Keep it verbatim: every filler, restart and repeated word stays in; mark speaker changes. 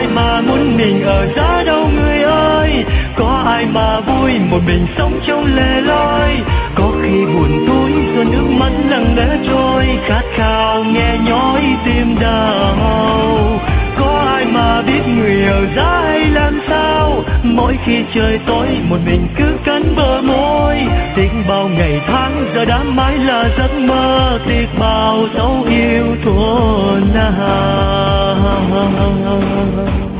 Speaker 1: ai mà muốn mình ở giá đâu người ơi, có ai mà vui một mình sống trong lẻ loi, có khi buồn tối rồi nước mắt lặng lẽ trôi, khát khao nghe nhói tim đau. Có ai mà biết người ở giá hay làm sao, mỗi khi trời tối một mình cứ cắn bờ môi, tiếc bao ngày tháng giờ đã mãi là giấc mơ, tiếc bao dấu yêu thuở nào.